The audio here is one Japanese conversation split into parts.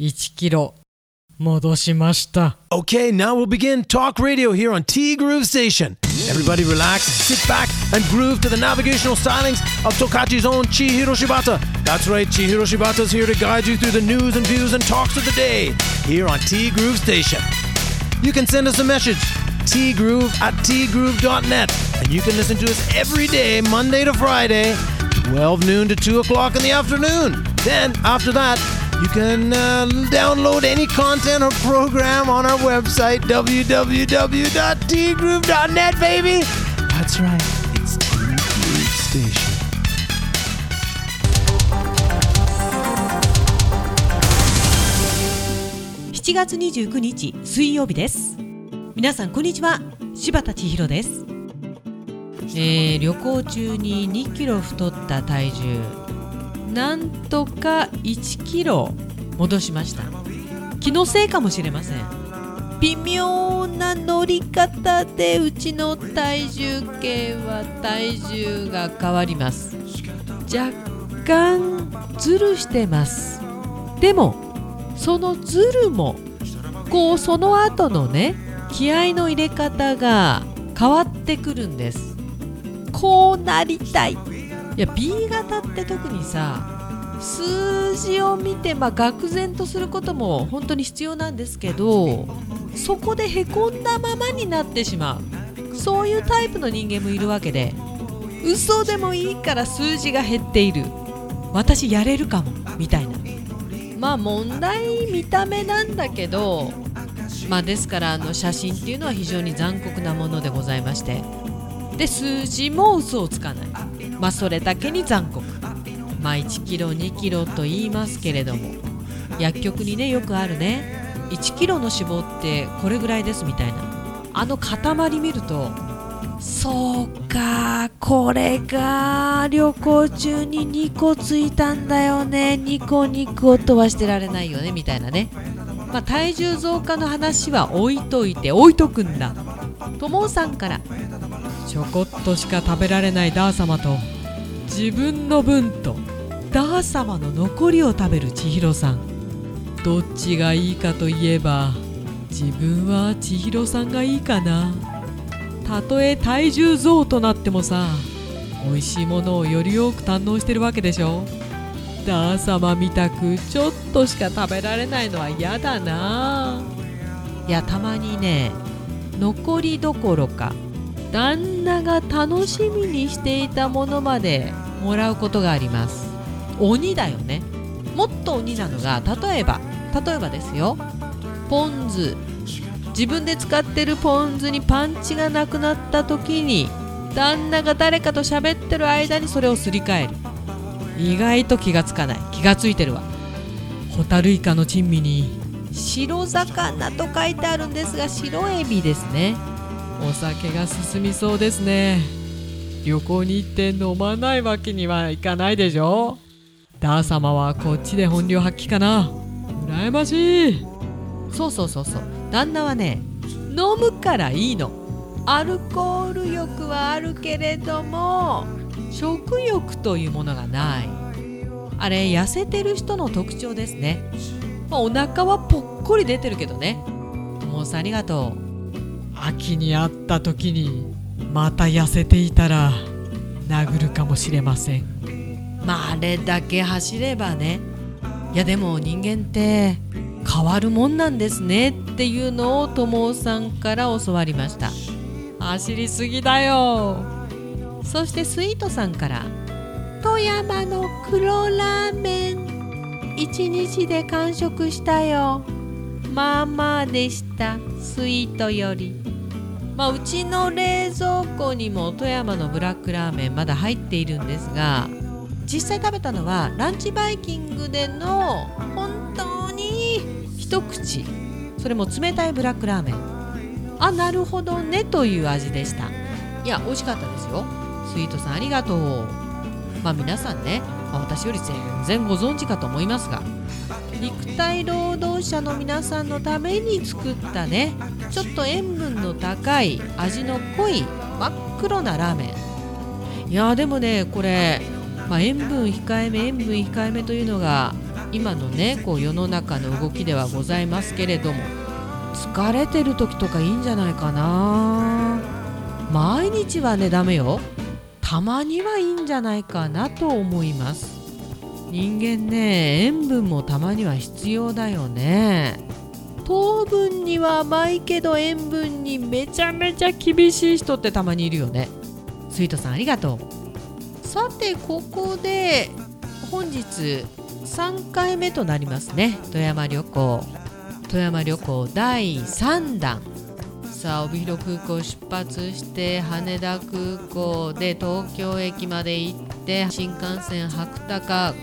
1キロ戻しました。 Okay, now we'll begin Talk Radio here on T Groove Station. Everybody relax, sit back, and groove to the navigational stylings of Tokachi's own Chihiro Shibata. That's right, Chihiro Shibata's here to guide you through the news and views and talks of the day here on T Groove Station. You can send us a message, tgroove@tgroove.net, and you can listen to us every day, Monday to Friday, 12 noon to 2 o'clock in the afternoon. Then, after that, you can download any content or program on our website, www.tgroove.net, baby. That's right, it's T Groove Station. 7月29日水曜日です。皆さんこんにちは、柴田千尋です。旅行中に2キロ太った体重、なんとか1キロ戻しました。気のせいかもしれません。微妙な乗り方でうちの体重計は体重が変わります。若干ズルしてます。でもそのズルもその後のね、気合の入れ方が変わってくるんです。こうなりたい。いや B 型って特にさ、数字を見て愕然とすることも本当に必要なんですけど、そこでへこんだままになってしまう、そういうタイプの人間もいるわけで、嘘でもいいから数字が減っている、私やれるかもみたいな。問題見た目なんだけど、ですから写真っていうのは非常に残酷なものでございまして、で数字も嘘をつかない、それだけに残酷。1キロ2キロと言いますけれども、薬局にねよくあるね、1キロの脂肪ってこれぐらいですみたいな、塊見ると、そうかこれが旅行中に2個ついたんだよね、2個とはしてられないよねみたいなね。体重増加の話は置いとくんだ。ともさんから、 ちょこっとしか食べられないダー様と、自分の分とダー様の残りを食べる千尋さん、どっちがいいかといえば、自分は千尋さんがいいかな。たとえ体重増となってもさ、美味しいものをより多く堪能してるわけでしょ。ダー様みたくちょっとしか食べられないのは嫌だな。 いやたまにね、残りどころか旦那が楽しみにしていたものまでもらうことがあります。鬼だよね。もっと鬼なのが、例えばですよ、ポン酢、自分で使ってるポン酢にパンチがなくなった時に、旦那が誰かと喋ってる間にそれをすり替える。意外と気がつかない。気がついてるわ。 ホタルイカの珍味に白魚と書いてあるんですが、白エビですね。 お酒が進みそうですね。旅行に行って飲まないわけにはいかないでしょ。ダー様はこっちで本領発揮かな。羨ましい。 そう旦那はね、飲むからいいの。アルコール欲はあるけれども食欲というものがない。あれ痩せてる人の特徴ですね。お腹はぽっこり出てるけどね。もうさんありがとう。 秋に会った時にまた痩せていたら殴るかもしれません。 あれだけ走ればね。いやでも人間って変わるもんなんですねっていうのをともさんから教わりました。 走りすぎだよ。 そしてスイートさんから、富山の黒ラーメン1日で完食したよ。まあでした、スイートより。うちの冷蔵庫にも富山のブラックラーメンまだ入っているんですが、実際食べたのはランチバイキングでの本当に一口、それも冷たいブラックラーメン。なるほどねという味でした。いや美味しかったですよ。スイートさんありがとう。皆さんね、私より全然ご存知かと思いますが、肉体労働者の皆さんのために作ったね、ちょっと塩分の高い味の濃い真っ黒なラーメン。いやでもねこれ、塩分控えめというのが今のねこう世の中の動きではございますけれども、疲れてる時とかいいんじゃないかな。毎日はねダメよ。たまにはいいんじゃないかなと思います。人間ね、塩分もたまには必要だよね。糖分には甘いけど塩分にめちゃめちゃ厳しい人ってたまにいるよね。スイートさんありがとう。さてここで本日3回目となりますね。富山旅行第3弾。さあ帯広空港出発して羽田空港で東京駅まで行って新幹線白鷹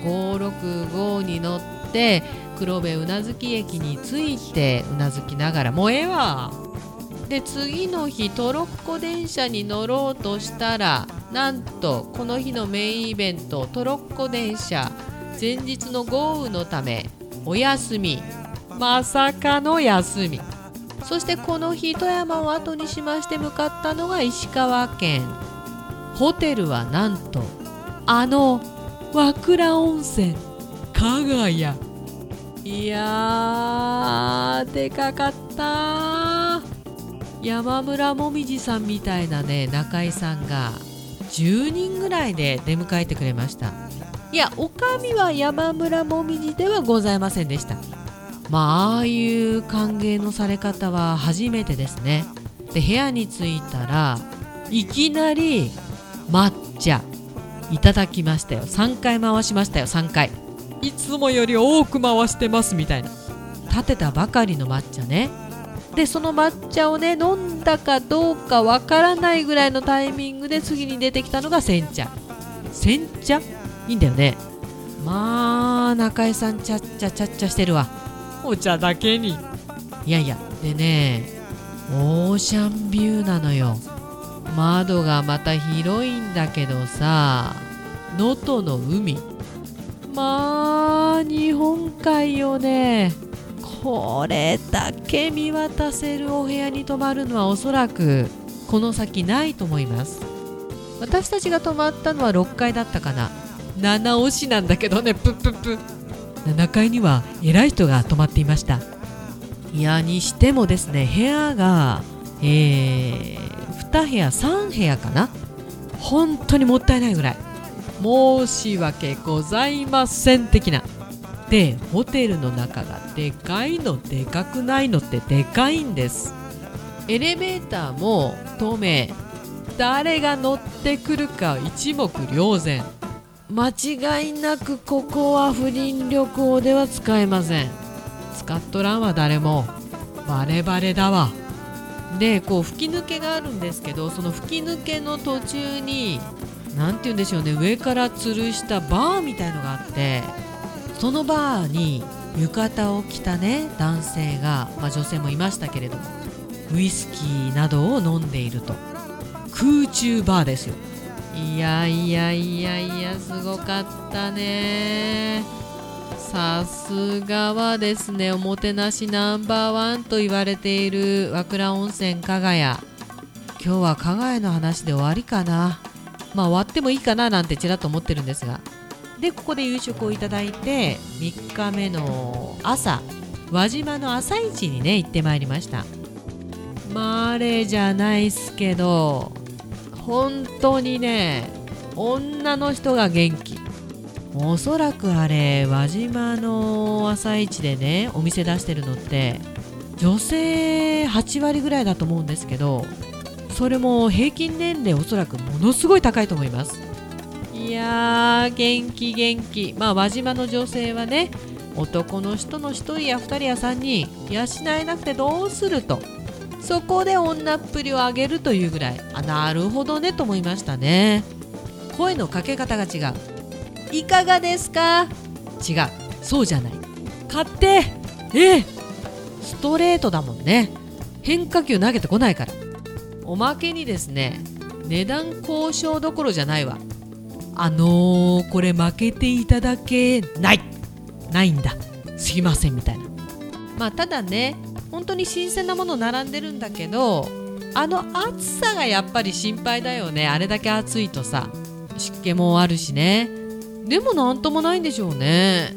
565に乗って黒部宇奈月駅に着いてうなずきながらもうええわで、次の日トロッコ電車に乗ろうとしたら、なんとこの日のメインイベントトロッコ電車前日の豪雨のためお休み。まさかの休み。そしてこの日富山を後にしまして向かったのが石川県。ホテルはなんとあの和倉温泉加賀谷。いやーでかかった。山村もみじさんみたいなね中井さんが10人ぐらいで出迎えてくれました。いや、おかみは山村もみじではございませんでした。ああいう歓迎のされ方は初めてですね。で、部屋に着いたらいきなり抹茶いただきましたよ。3回回しましたよ。3回。いつもより多く回してますみたいな。立てたばかりの抹茶ね。で、その抹茶をね飲んだかどうかわからないぐらいのタイミングで次に出てきたのが煎茶。煎茶いいんだよね。中井さんちゃっちゃしてるわ。お茶だけに。いやでね、オーシャンビューなのよ。窓がまた広いんだけどさ、能登の海、日本海をねこれだけ見渡せるお部屋に泊まるのはおそらくこの先ないと思います。私たちが泊まったのは6階だったかな。7押しなんだけどね、7階には偉い人が泊まっていました。いやにしてもですね、部屋が、2部屋3部屋かな。本当にもったいないぐらい申し訳ございません的な。で、ホテルの中がでかいのでかくないのってでかいんです。エレベーターも透明、誰が乗ってくるか一目瞭然。間違いなくここは不倫旅行では使えません。使っとらんわ誰も。バレバレだわ。で、こう吹き抜けがあるんですけど、その吹き抜けの途中になんて言うんでしょうね、上から吊るしたバーみたいのがあって、そのバーに浴衣を着たね男性が、女性もいましたけれども、ウイスキーなどを飲んでいると。空中バーですよ。いやすごかったね。さすがはですね、おもてなしナンバー1と言われている和倉温泉加賀谷。今日は加賀谷の話で終わりかな。終わってもいいかななんてちらっと思ってるんですが、でここで夕食をいただいて3日目の朝、輪島の朝市にね行ってまいりました。あれじゃないっすけど、本当にね女の人が元気。おそらくあれ輪島の朝市でねお店出してるのって女性8割ぐらいだと思うんですけど、それも平均年齢おそらくものすごい高いと思います。いやー元気。輪島の女性はね、男の人の1人や2人や3人養えなくてどうすると、そこで女っぷりを上げるというぐらい、なるほどねと思いましたね。声のかけ方が違う。いかがですか？違う、そうじゃない。買ってストレートだもんね。変化球投げてこないから。おまけにですね、値段交渉どころじゃないわ。これ負けていただけないんだ、すいませんみたいな。ただね、本当に新鮮なもの並んでるんだけど、暑さがやっぱり心配だよね。あれだけ暑いとさ、湿気もあるしね。でもなんともないんでしょうね。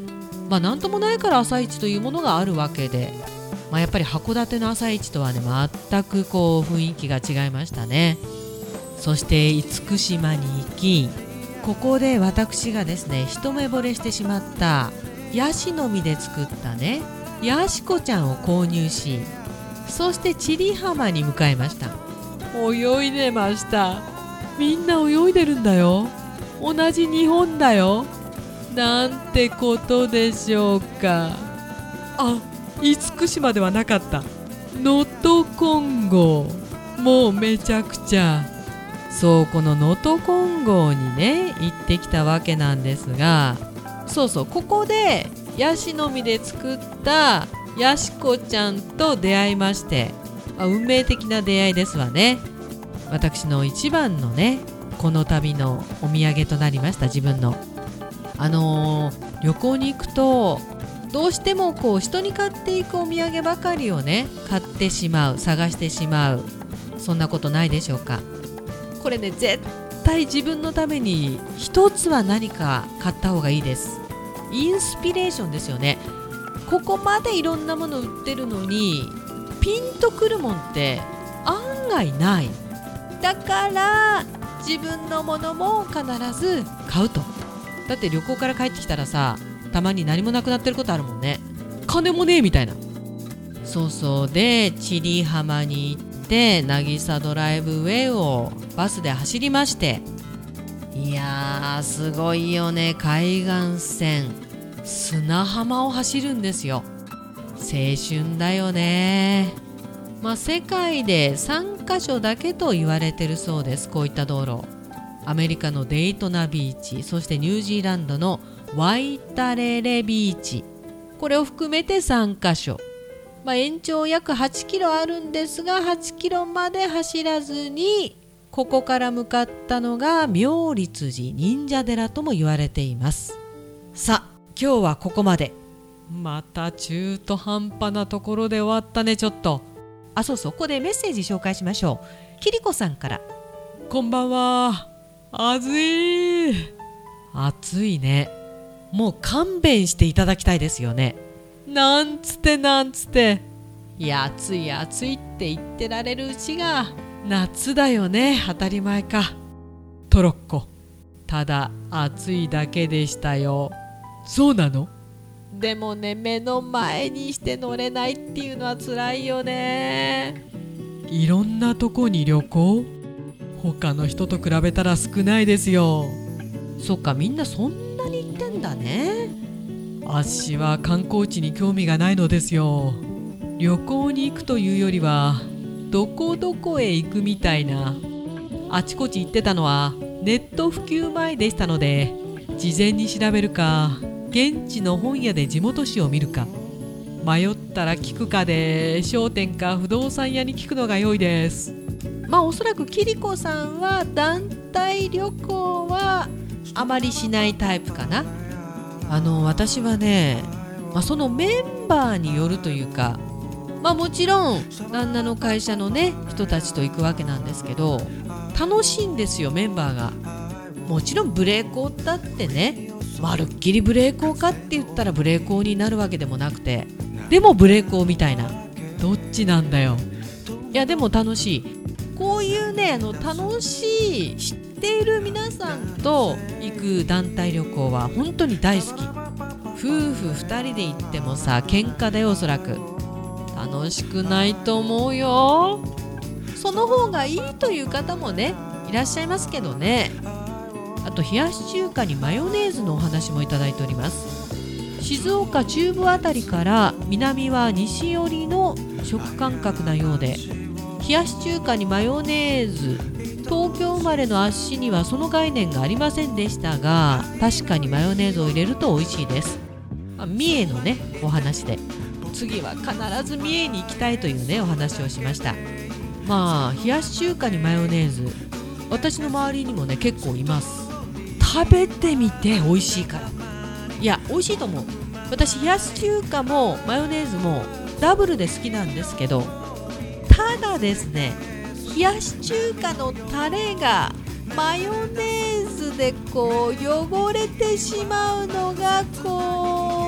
なんともないから朝市というものがあるわけで、やっぱり函館の朝市とはね全く雰囲気が違いましたね。そして厳島に行き、ここで私がですね一目惚れしてしまったヤシの実で作ったねヤシコちゃんを購入し、そして千里浜に向かいました。泳いでました。みんな泳いでるんだよ。同じ日本だよ。なんてことでしょうか。厳島ではなかった。能登金剛。もうめちゃくちゃ。そう、この能登金剛にね行ってきたわけなんですが、ここでヤシの実で作ったヤシコちゃんと出会いまして、運命的な出会いですわね。私の一番のねこの旅のお土産となりました。自分の旅行に行くとどうしても人に買っていくお土産ばかりをね買ってしまう、探してしまう、そんなことないでしょうか。これね絶対自分のために一つは何か買った方がいいです。インスピレーションですよね。ここまでいろんなもの売ってるのにピンとくるもんって案外ない。だから自分のものも必ず買うと。だって旅行から帰ってきたらさ、たまに何もなくなってることあるもんね。金もねえみたいな。で千里浜に行って渚ドライブウェイをバスで走りまして、いやーすごいよね。海岸線砂浜を走るんですよ。青春だよね。世界で3カ所だけと言われてるそうです。こういった道路、アメリカのデイトナビーチ、そしてニュージーランドのワイタレレビーチ、これを含めて3カ所、延長約8キロあるんですが、8キロまで走らずにここから向かったのが妙立寺忍者寺とも言われています。さあ今日はここまで。また中途半端なところで終わったね。ちょっとここでメッセージ紹介しましょう。キリコさんから。 こんばんは。暑いね。 もう勘弁していただきたいですよね。 なんつっていや暑いって言ってられるうちが夏だよね。当たり前か。トロッコ、ただ暑いだけでしたよ。そうなの？ でもね、目の前にして乗れないっていうのは辛いよね。 いろんなとこに旅行？他の人と比べたら少ないですよ。 そっか、みんなそんなに行ってんだね。 あっしは観光地に興味がないのですよ。旅行に行くというよりはどこどこへ行くみたいな。あちこち行ってたのはネット普及前でしたので、事前に調べるか現地の本屋で地元紙を見るか、迷ったら聞くかで商店か不動産屋に聞くのが良いです。 おそらくキリコさんは団体旅行はあまりしないタイプかな。私はね、そのメンバーによるというか、もちろん旦那の会社のね人たちと行くわけなんですけど、楽しいんですよメンバーが。もちろんブレーコーだってね、まるっきりブレーコーかって言ったらブレーコーになるわけでもなくて、でもブレーコーみたいな、 どっちなんだよ。 いやでも楽しい。こういうね楽しい、知っている皆さんと行く団体旅行は本当に大好き。夫婦2人で行ってもさ喧嘩だよ。おそらく楽しくないと思うよ。その方がいいという方もねいらっしゃいますけどね。あと冷やし中華にマヨネーズのお話もいただいております。静岡中部あたりから南は西寄りの食感覚なようで、冷やし中華にマヨネーズ、東京生まれのあっしにはその概念がありませんでしたが、確かにマヨネーズを入れると美味しいです。三重のねお話で、次は必ず三重に行きたいというねお話をしました。冷やし中華にマヨネーズ、私の周りにもね結構います。食べてみて美味しいから。いや美味しいと思う。私冷やし中華もマヨネーズもダブルで好きなんですけど、ただですね、冷やし中華のタレがマヨネーズで汚れてしまうのが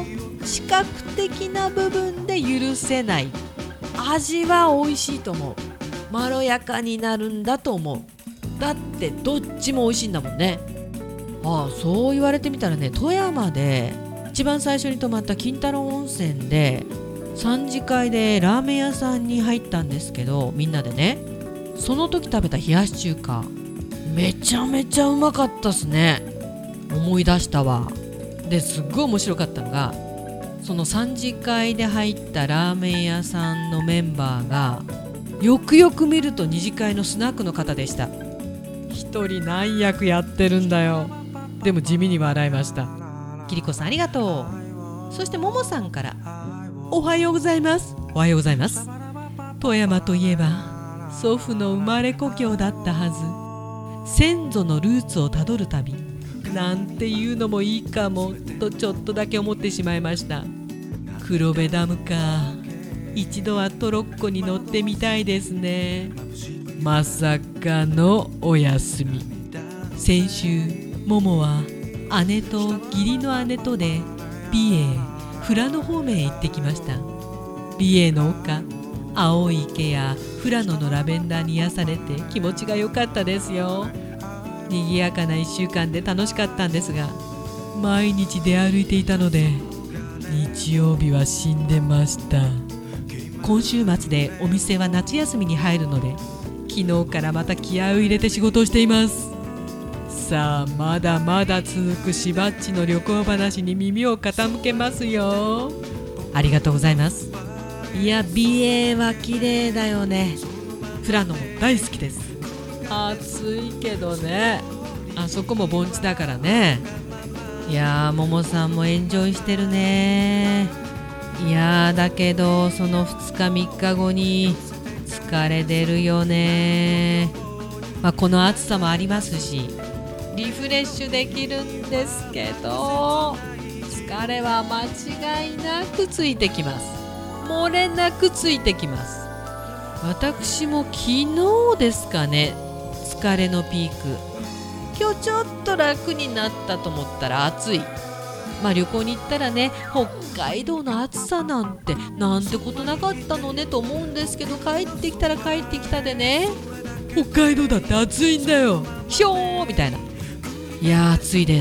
視覚的な部分で許せない。味は美味しいと思う。まろやかになるんだと思う。だってどっちも美味しいんだもんね。そう言われてみたらね、富山で一番最初に泊まった金太郎温泉で3次会でラーメン屋さんに入ったんですけど、みんなでね、その時食べた冷やし中華めちゃめちゃうまかったっすね。思い出したわ。ですっごい面白かったのが、その3次会で入ったラーメン屋さんのメンバーがよくよく見ると二次会のスナックの方でした。一人何役やってるんだよ。でも地味に笑いました。キリコさんありがとう。そしてももさんから、おはようございます。おはようございます。富山といえば祖父の生まれ故郷だったはず。先祖のルーツをたどる旅なんていうのもいいかもとちょっとだけ思ってしまいました。黒部ダムか、一度はトロッコに乗ってみたいですね。まさかのお休み。先週ももは姉と義理の姉とで美瑛富良野方面へ行ってきました。美瑛の丘、青い池や富良野のラベンダーに癒されて気持ちが良かったですよ。賑やかな1週間で楽しかったんですが、毎日出歩いていたので日曜日は死んでました。今週末でお店は夏休みに入るので、昨日からまた気合を入れて仕事をしています。さあまだまだ続くしばっちの旅行話に耳を傾けますよ。ありがとうございます。いや、美瑛は綺麗だよね。富良野も大好きです。暑いけどね、あそこも盆地だからね。いやー、ももさんもエンジョイしてるね。いやー、だけどその2日3日後に疲れ出るよね。この暑さもありますし、リフレッシュできるんですけど、疲れは間違いなくついてきます。漏れなくついてきます。私も昨日ですかね、疲れのピーク。今日ちょっと楽になったと思ったら暑い。旅行に行ったらね、北海道の暑さなんてなんてことなかったのねと思うんですけど、帰ってきたら帰ってきたでね、北海道だって暑いんだよ、ひょーみたいな。いやー、暑いです。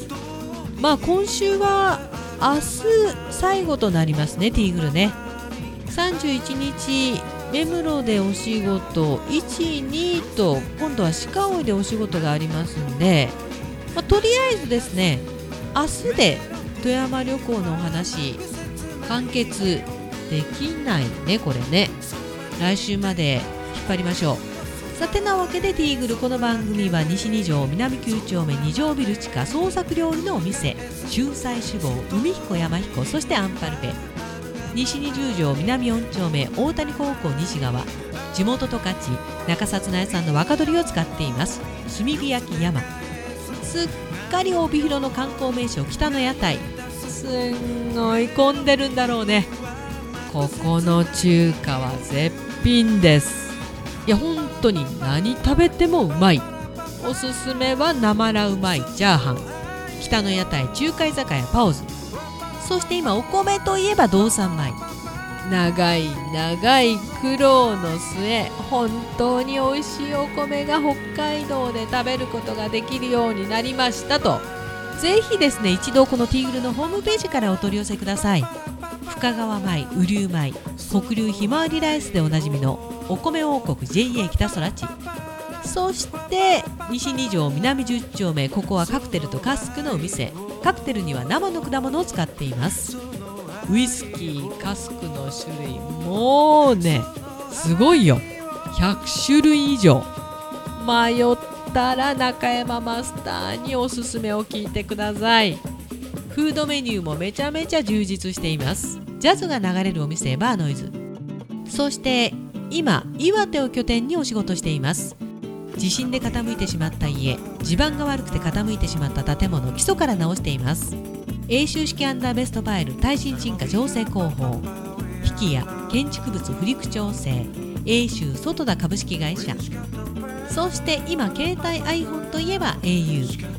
今週は明日最後となりますね、ティーグルね。31日目黒でお仕事、1、2と今度は鹿追でお仕事がありますんで、とりあえずですね、明日で富山旅行のお話完結できないね、これね。来週まで引っ張りましょう。さてなわけでティーグル、この番組は西2条南9丁目2条ビル地下創作料理のお店、春菜志望海彦山彦、そしてアンパルフェ、西20条南4丁目大谷高校西側、地元十勝中札内産の若鶏を使っています炭火焼き山。すっかり帯広の観光名所北の屋台、すんごい混んでるんだろうね。ここの中華は絶品です。いや、本当に何食べてもうまい。おすすめは生らうまいチャーハン、北の屋台中華居酒屋パオズ。そして今お米といえば道産米。長い長い苦労の末、本当に美味しいお米が北海道で食べることができるようになりましたと。ぜひですね、一度このティーグルのホームページからお取り寄せください。深川米、雨竜米、北流ひまわりライスでおなじみのお米王国 JA 北空地。そして西2条南10丁目、ここはカクテルとカスクのお店。カクテルには生の果物を使っています。ウイスキー、カスクの種類もうね、すごいよ。100種類以上。迷ったら中山マスターにおすすめを聞いてください。フードメニューもめちゃめちゃ充実しています。ジャズが流れるお店、バーノイズ。そして今岩手を拠点にお仕事しています。地震で傾いてしまった家、地盤が悪くて傾いてしまった建物、基礎から直しています。永修式アンダーベストファイル、耐震沈下調整工法、引きや建築物不陸調整、永修外田株式会社。そして今携帯 iPhone といえば au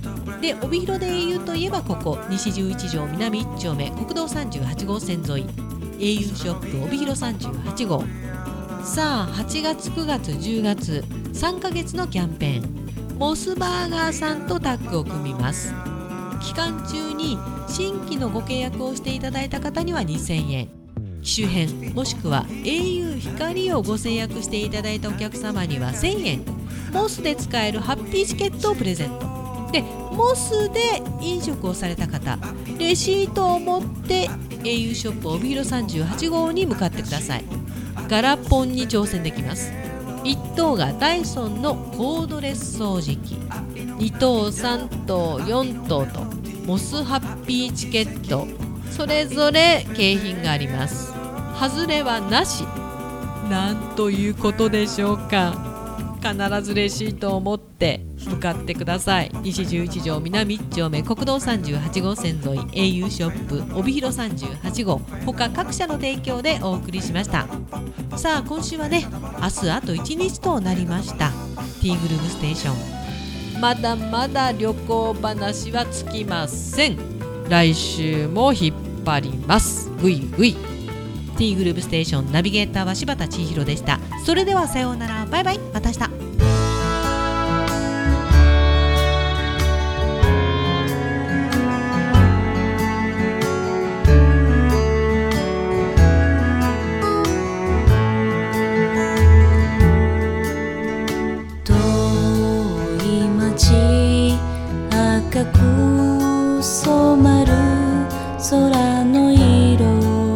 で帯広で言うといえばここ西11条南1丁目国道38号線沿い au ショップ帯広38号。さあ8月9月10月3ヶ月のキャンペーン、モスバーガーさんとタッグを組みます。期間中に新規のご契約をしていただいた方には2000円、機種変もしくは au 光をご制約していただいたお客様には1000円、モスで使えるハッピーチケットをプレゼントで、モスで飲食をされた方、レシートを持って au ショップ帯広38号に向かってください。ガラポンに挑戦できます。1等がダイソンのコードレス掃除機、2等3等4等とモスハッピーチケットそれぞれ景品があります。外れはなし。なんということでしょうか。必ずレシートを持って向かってください。西11条南1丁目国道38号線沿い au ショップ帯広38号他各社の提供でお送りしました。さあ今週はね、明日あと1日となりました。ティーグルーブステーション、まだまだ旅行話はつきません。来週も引っ張ります。ぐいぐい。ティーグルーブステーションナビゲーターは柴田千尋でした。それではさようなら、バイバイ、また明日。 赤く染まる空の色、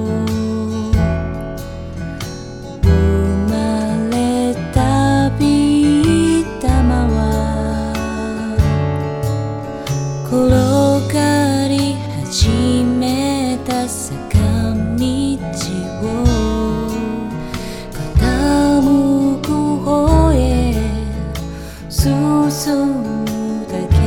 生まれたビー玉は転がり始めた坂道を傾く方へ進むだけ、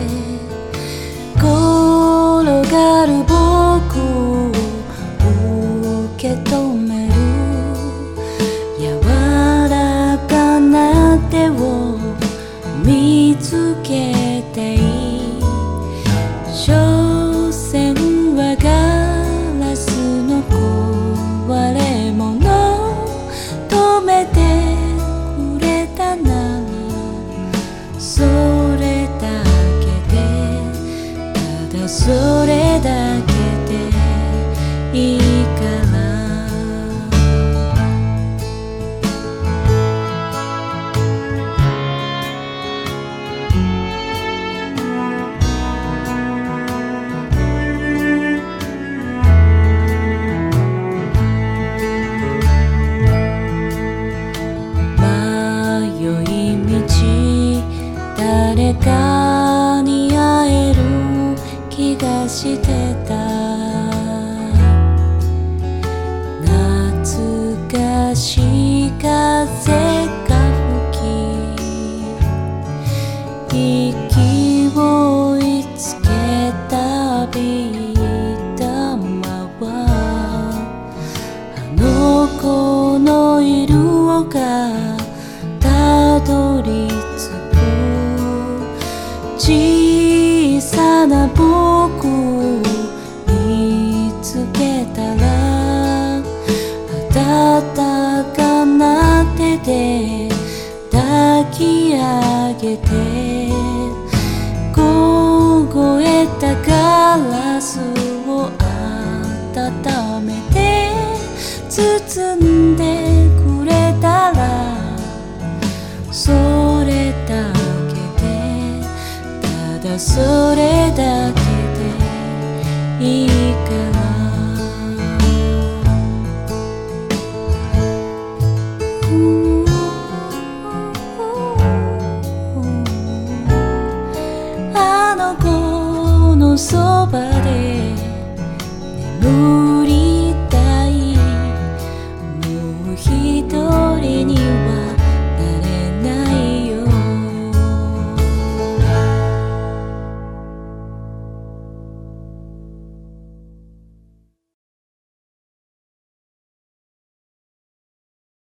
転がる僕を受け止める柔らかな手を見つけたい。所詮はガラスの壊れ物、止めてくれたならそれだけで、ただそれだけでいいから。迷い道、誰かに会える気がしてた。懐かしい風が吹き、息をいつけたビー玉はあの子のいる丘たどり着く。小さな僕を見つけたら、温かな手で抱き上げて、凍えたガラスを温めて包んでくれたら、それだけで、ただそれだけでいいから。あの子のそば